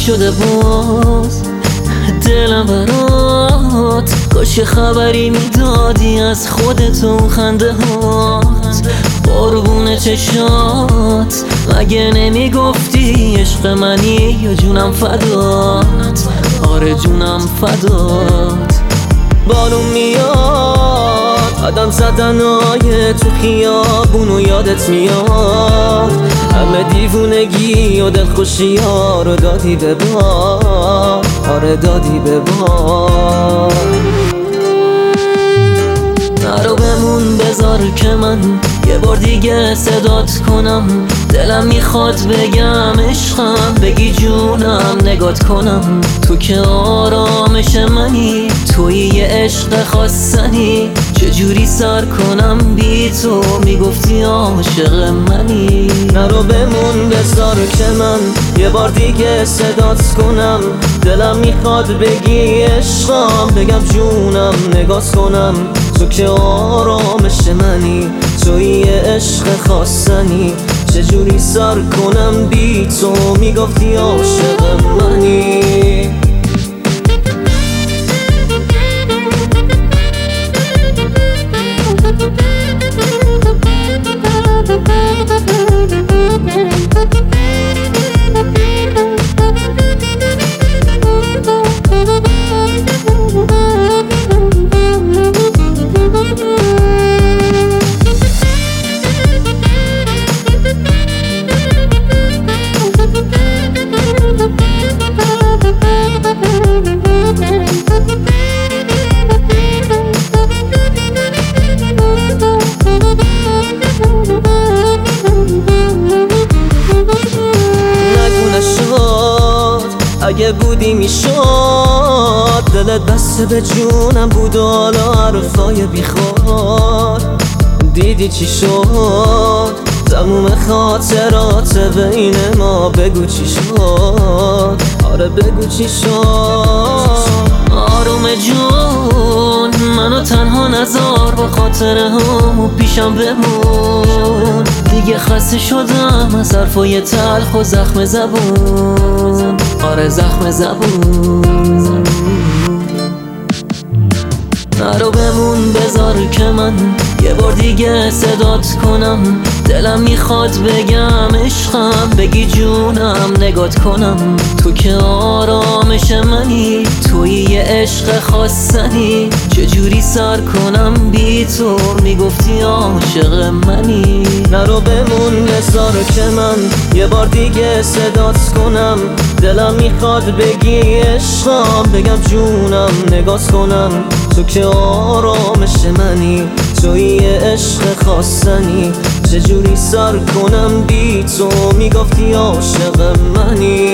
شده باز دلم برات، کاش خبری میدادی از خودت و خنده هات، قربون چشات مگه نمیگفتی عشق منی یا جونم فدات، آره جونم فدات. بالون میاد آدم زدنای تو خیابونو یادت میاد، همه دیوونگی و دلخوشی ها رو دادی به بار، آره دادی به بار. نرو بمون بذار که من یه بار دیگه صدات کنم، دلم میخواد بگم عشقم، بگی جونم نگات کنم، تو که آرامش منی، توی یه عشق خواستنی، چجوری سر کنم بی تو میگفتی عاشق منی. نرو بمون بذار که من یه بار دیگه صدات کنم، دلم میخواد بگی عشقم، بگم جونم نگات کنم، تو که آرامش منی، توی یه عشق خواستنی، چجوری سر کنم بی تو میگفتی عاشق منی. اگه بودی میشد دلت بسته به جونم بود و حالا حرفای بیخواد، دیدی چی شد تموم خاطرات بین ما، بگو چی شد، آره بگو چی شد. آروم جون منو تنها نذار، با خاطره هم پیشم بمون، دیگه خسته شدم از حرفای تلخ و زخم زبون، آره زخم زبون. نرو بمون بذار که من یه بار دیگه صدات کنم، دلم میخواد بگم عشقم، بگی جونم نگات کنم، تو که آرامش منی، توی یه عشق خواستنی، چجوری سر کنم بی تو میگفتی عاشق منی. نرو بمون بذار که من یه بار دیگه صدات کنم، دلم میخواد بگی عشقم، بگم جونم نگات کنم، تو که آرامش منی، توی یه عشق خواستنی، چجوری سر کنم بی تو میگفتی عاشق منی.